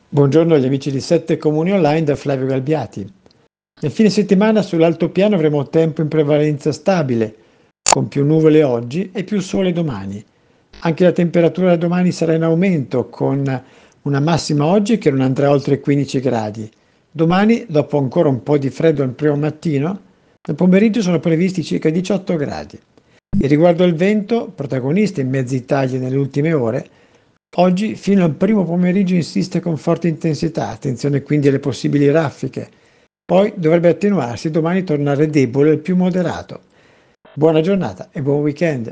Buongiorno agli amici di Sette Comuni Online da Flavio Galbiati. Nel fine settimana sull'altopiano avremo tempo in prevalenza stabile, con più nuvole oggi e più sole domani. Anche la temperatura domani sarà in aumento, con una massima oggi che non andrà oltre i 15 gradi. Domani, dopo ancora un po' di freddo al primo mattino, nel pomeriggio sono previsti circa 18 gradi. E riguardo al vento, protagonista in mezza Italia nelle ultime ore, oggi fino al primo pomeriggio insiste con forte intensità, attenzione quindi alle possibili raffiche. Poi dovrebbe attenuarsi e domani tornare debole al più moderato. Buona giornata e buon weekend.